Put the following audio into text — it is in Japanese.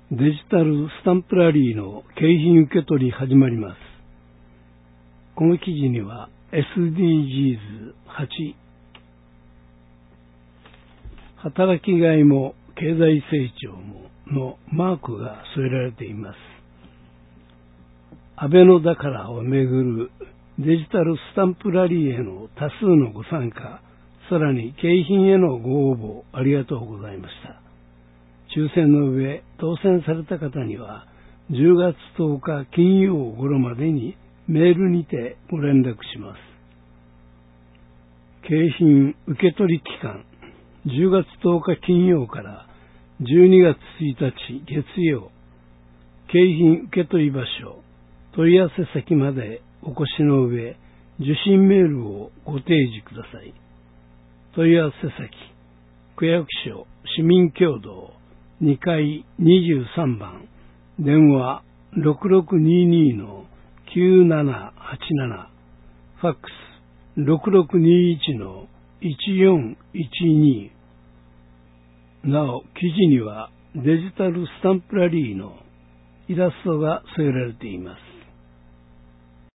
デジタルスタンプラリーの景品受け取り始まります。この記事には SDGs8 働きがいも経済成長ものマークが添えられています。安倍のだからをめぐるデジタルスタンプラリーへの多数のご参加、さらに景品へのご応募ありがとうございました。抽選の上、当選された方には10月10日金曜頃までにメールにてご連絡します。景品受取期間、10月10日金曜から12月1日月曜、景品受取場所、問い合わせ先までお越しの上、受信メールをご提示ください。問い合わせ先、区役所市民共同2階23番、電話 6622-9787、ファックス 6621-1412。なお、記事にはデジタルスタンプラリーのイラストが添えられています。